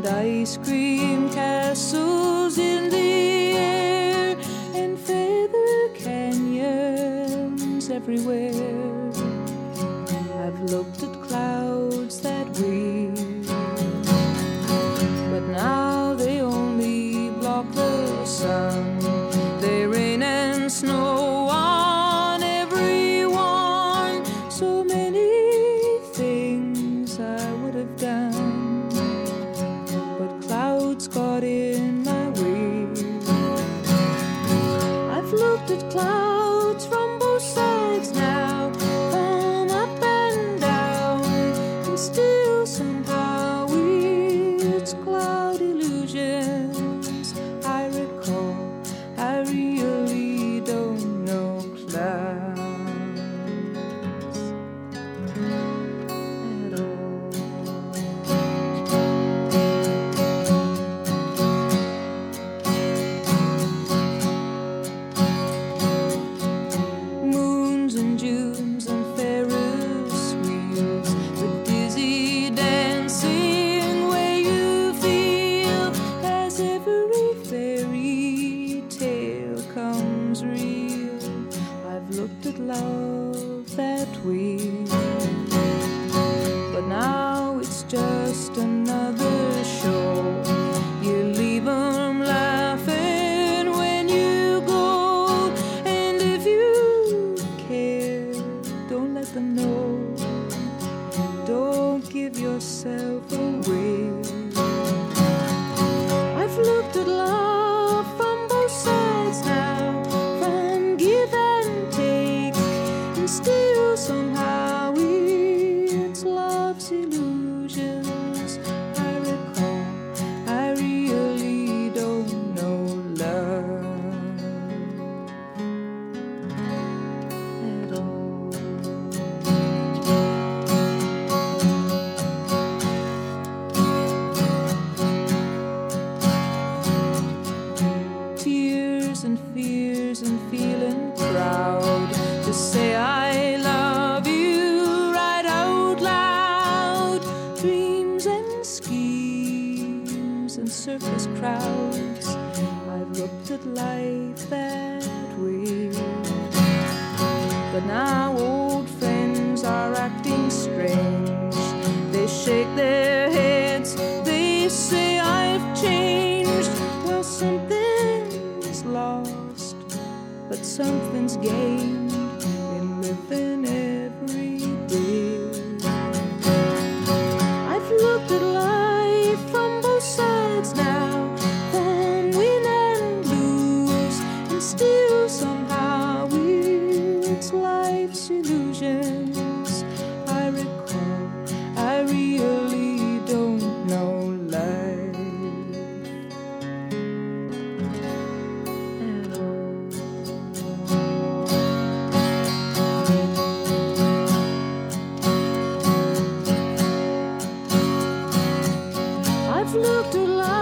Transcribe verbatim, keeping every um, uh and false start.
and ice cream castles in the air, and feather canyons everywhere. I've looked at clouds that way, but now they only block the sun. They rain and snow on everyone. So many things I would have done, but clouds got in my way. I've looked at clouds from both sides now, from up and down, and still somehow it's cloud illusions I recall. I really don't know clouds at all. Moons and Junes and Ferris wheels, the dizzy dancing way you feel as every fairy tale comes real. I've looked at love that way, but now it's just another show. You leave 'em laughing when you go, and if you care, don't let them know. Don't give yourself away. I've looked at love from both sides now, from give and take, and still somehow it's love's illusions I recall. I really don't know love at all. Tears and fears and feeling proud to say I love you right out loud. Dreams and schemes and circus crowds, I've looked at life that way, but now old friends are acting strange. They shake their heads, they say I've changed. Well, something's lost, but something's gained in living every day. I've looked at life from both sides now, from win and lose, and still somehow it's life's illusions I recall. I really don't know life at all. I've looked at life